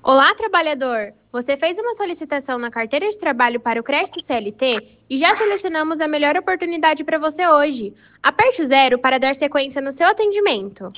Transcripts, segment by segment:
Olá, trabalhador! Você fez uma solicitação na carteira de trabalho para o crédito CLT e já selecionamos a melhor oportunidade para você hoje. Aperte o 0 para dar sequência no seu atendimento.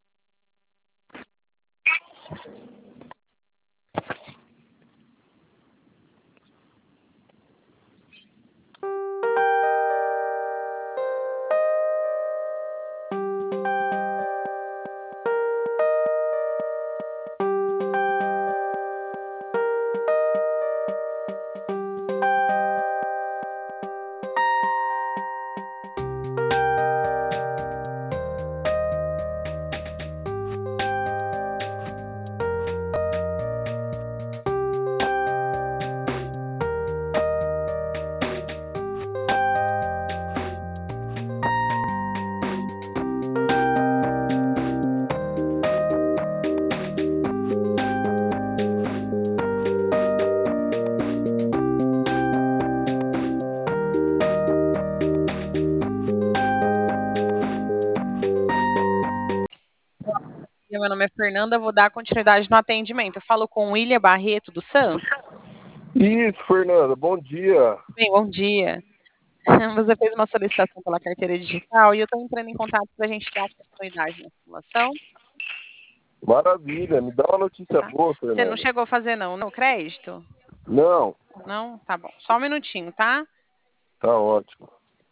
Meu nome é Fernanda, vou dar continuidade no atendimento. Eu falo com William Barreto dos Santos. Isso, Fernanda, bom dia. Bem, bom dia. Você fez uma solicitação pela carteira digital e eu estou entrando em contato para a gente dar continuidade na simulação. Maravilha, me dá uma notícia Tá? boa, Você não Fernanda. chegou a fazer não, no crédito? Não, Não? Tá bom. Só um minutinho, tá? tá ótimo.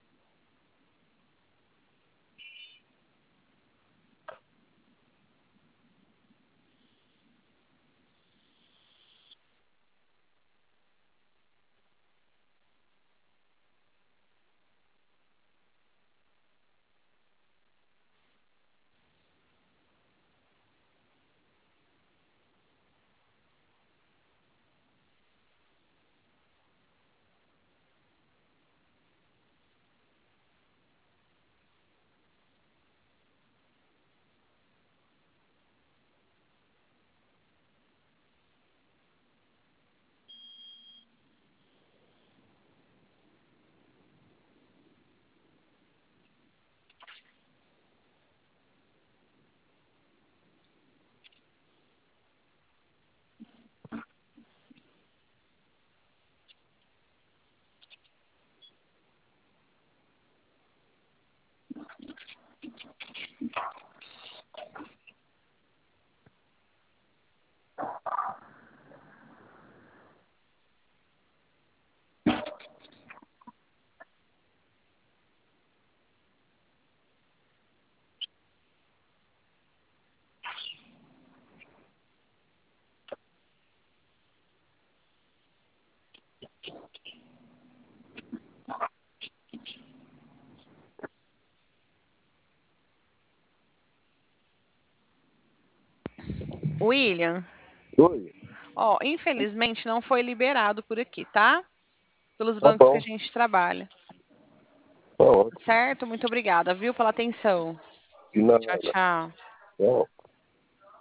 William, Oi, ó, infelizmente não foi liberado por aqui, tá? Pelos tá bancos que a bom, gente trabalha. tá ótimo. Certo? Muito obrigada, viu, pela atenção. De nada, Tchau, tchau. tchau.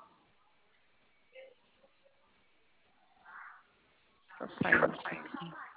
Tá saindo isso aqui.